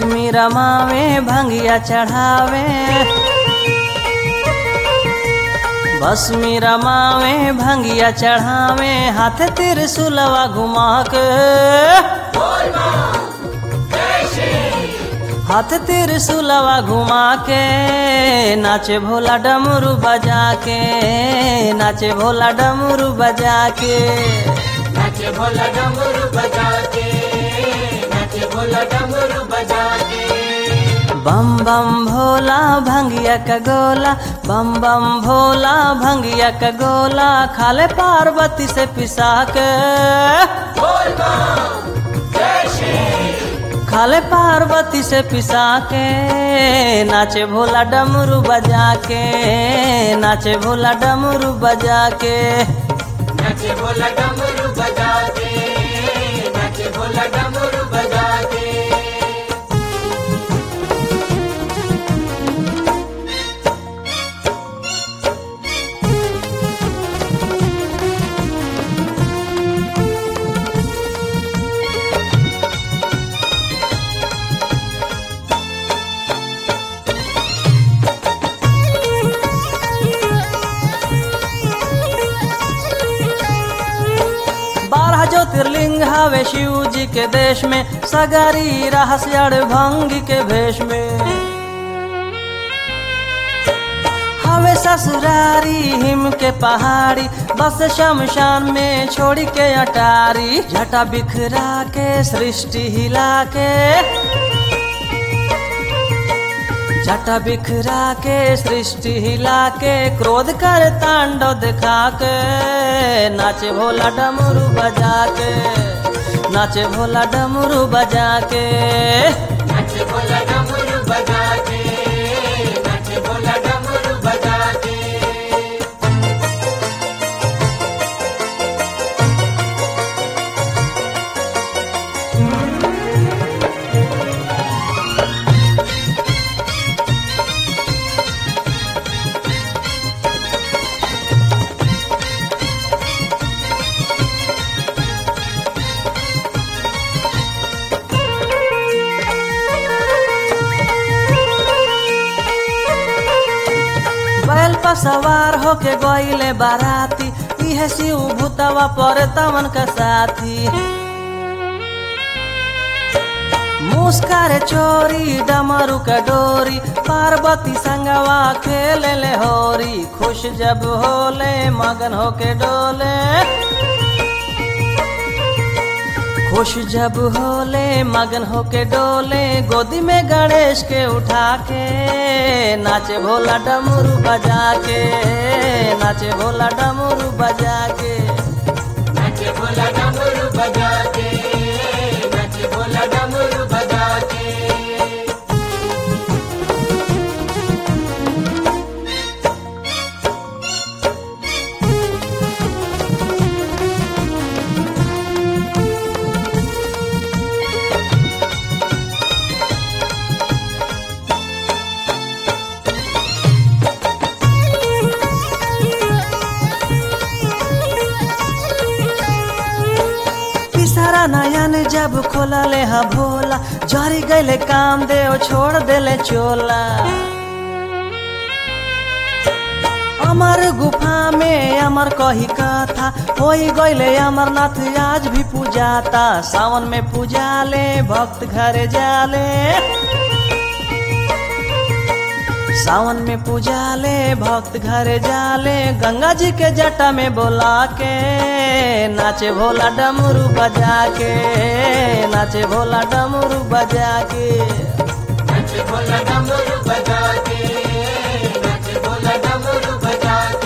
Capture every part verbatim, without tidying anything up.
भस्मी रमावे भंगिया चढ़ावे, भस्मी रमावे भंगिया चढ़ावे, हाथ त्रिशूलवा घुमा के, हाथ त्रिशूलवा घुमा के, नाचे भोला डमरू बजा के, नाचे भोला डमरू बजा के, नाचे भोला डमरू बजा के, नाचे भोला डमरू बजा के। बम बम भोला भंगिया का गोला, बम बम भोला भंगिया का गोला, खाले पार्वती से पिसा के, खाले पार्वती से पिसा के, नाचे भोला डमरू बजा के, नाचे भोला डमरू बजा के, नाचे भोला डमरू बजा के, नाचे भोला डमरू बजा के। बारह ज्योतिर्लिंग हवे शिव जी के देश में, सगरी रहस्य भंगी के भेष में, हवे ससुरारी हिम के पहाड़ी, बस शमशान में छोड़ी के अटारी, जटा बिखरा के सृष्टि हिला के, जटा बिखरा के सृष्टि हिला के, क्रोध कर तांडव दिखा के, नाचे भोला डमरू बजा के, नाचे भोला डमरू बजा के, नाचे भोला डमरू बजा के, नाचे भोला डमरू बजा के। बैल पर सवार होके गईले बाराती, इहे शिव भूतवा पर तमन का साथी, मुस्कार चोरी डमरू का डोरी, पार्वती संगवा खेले ले होरी, खुश जब होले मगन होके डोले, खुश जब होले मगन होके डोले, गोदी में गणेश के उठा के, नाचे भोला डमरू बजा के, नाचे भोला डमरू बजा के, नाचे भोला डमरू बजा के, नाचे भोला डमरू बजा के। सारा नयन जब खोलले हा भोला, जरी गईले काम दे छोड़ देले चोला, अमर गुफा में अमर कही कथा, होई गईले अमरनाथ आज भी पूजाता, सावन में पूजा ले भक्त घरे जाले, सावन में पूजा ले भक्त घरे जाले, गंगा जी के जटा में बोला के, नाचे भोला डमरू बजा के, नाचे भोला डमरू बजा के, नाचे भोला डमरू बजा के, नाचे भोला डमरू बजा के।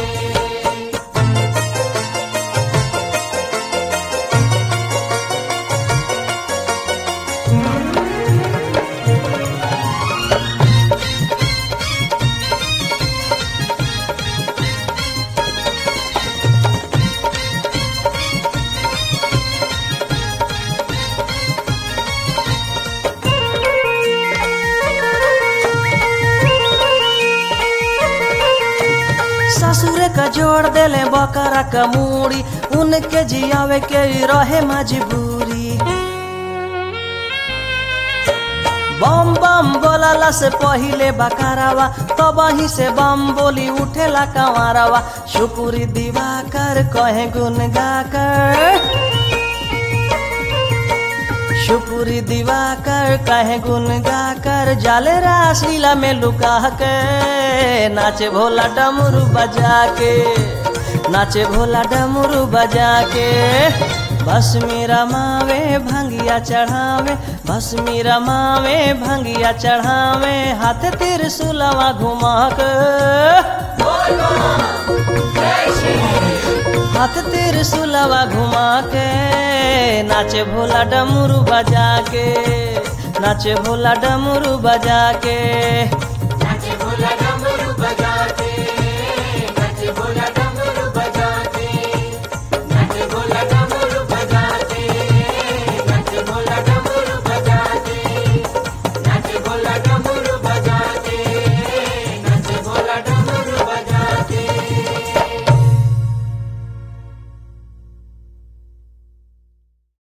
ससुर का जोड़ देले बकरा का मूड़ी, उनके जियावे के रहे मजबूरी, बम बम बोलाला से पहिले बकारावा तब ही से बम बोली उठेला कंवारावा शुकुरी दिवाकर कहे गुन गाकर शुकुरी दिवाकर कहे गुन गाकर जाले रासलीला में लुका के नाचे भोला डमरू बजा के नाचे भोला डमरू बजा के बस मेरा मावे भंगिया चढ़ावे बस मेरा मावे भंगिया चढ़ावे हाथ त्रिशूलवा घुमा के हाथ त्रिशूलवा घुमा के नाचे भोला डमरू बजा के नाचे भोला डमरू बजा के।